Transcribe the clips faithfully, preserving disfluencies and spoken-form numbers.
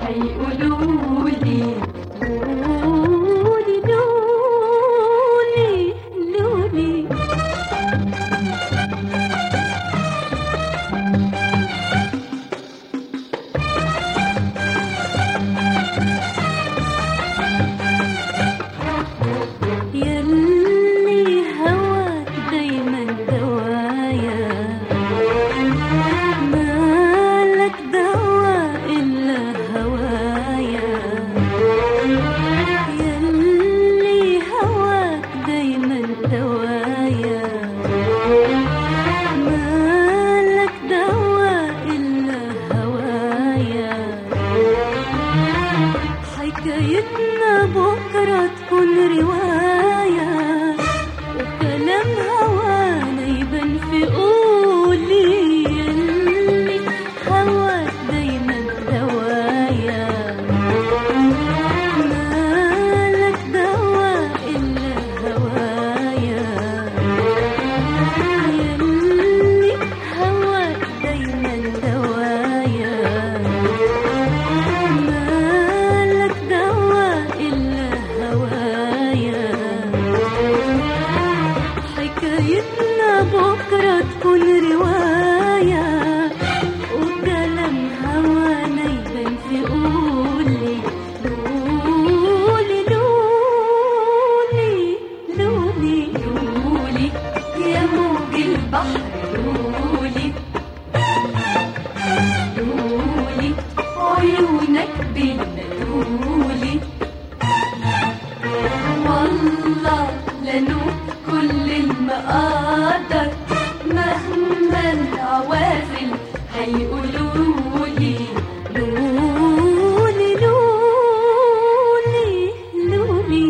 هيقولولي لولي لولي لولي. يلي هواك دايما دوايا، مالك دواء إلا هوايا. يلي هواك دايما دوايا، مالك دواء إلا هوايا. حكايتنا بكرة تكون رواية، وكلام هوانا يبان في قولي. يلي هواك دايما دوايا، مالك دواء إلا هوايا. يلي هواك دايما دوايا، مالك دواء إلا هوايا. حكايتنا بكرة تكون رواية، وكلام هوانا يبان في قولي. لولي لولي لولي لولي يا موج البحر لولي. لولي عيونك بينادولي، والله لنوب كل المقادر مهما العوازل هيقولولي. لولي لولي لولي.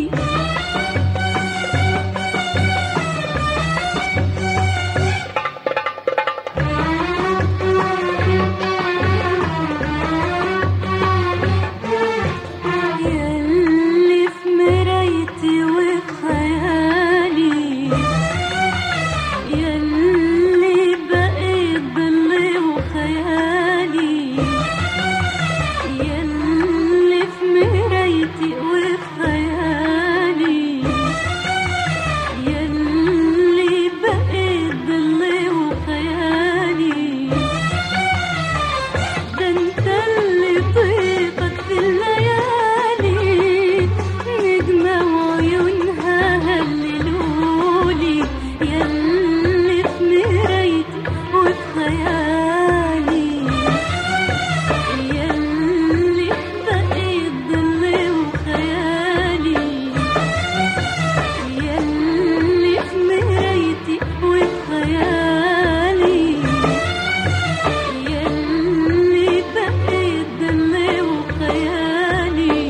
يلي في مرايتي وفي خيالي، يلي بقيت ضلي وخيالي. يلي في مرايتي وفي خيالي، يلي بقيت ضلي وخيالي. ده انت اللي طيبك في الليالي، نجمة وعيونها هللولي. يلي في مرايتي وفي خيالي، يلي بقيت ضلي وخيالي. يلي في مرايتي وفي خيالي، يلي بقيت ضلي وخيالي.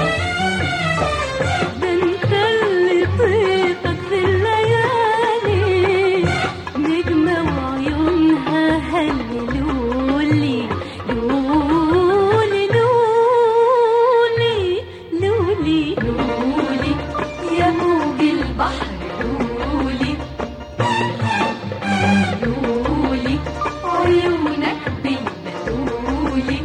ده انت اللي طيبك في الليالي، نجمة وعيونها هللولي. لولي لولي لولي لولي يا موج البحر لولي. لولي عيونك بينادولي،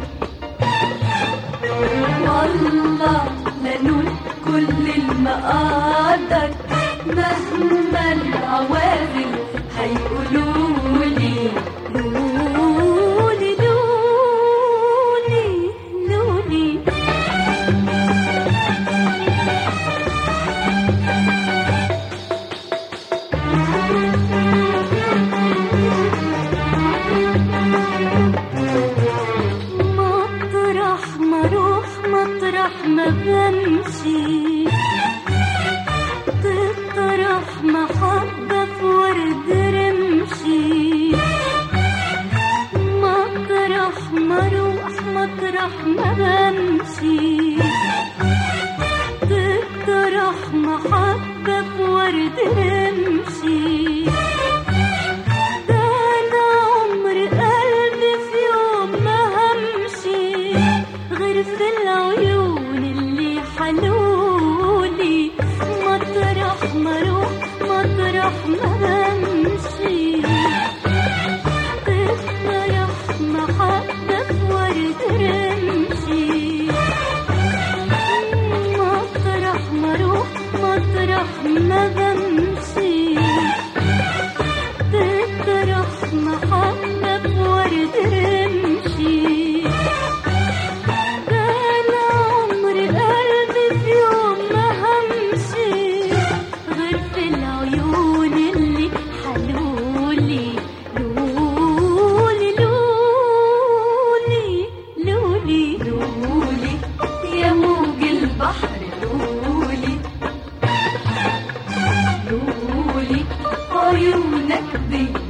والله لنول كل المقادر مهما العوازل هيقولولي. لولي لولي لولي. مطرح ما اروح مطرح ما بمشي، تطرح محبة في ورد رمشي. مطرح ما اروح مطرح ما بمشي، تطرح محبة في ورد رمشي. ده أنا عمر قلبي في يوم ما همشي غير في العيون اللي حلولي. مطرح ما اروح مطرح ما بمشي، تطرح محبة في ورد رمشي. ما بمشي، تطرح محبة بورد رمشي، ده أنا عمر قلبي في يوم ما همشي غير في العيون اللي حلولي لولي لولي لولي لولي يا موج البحر لولي لولي عيونك دي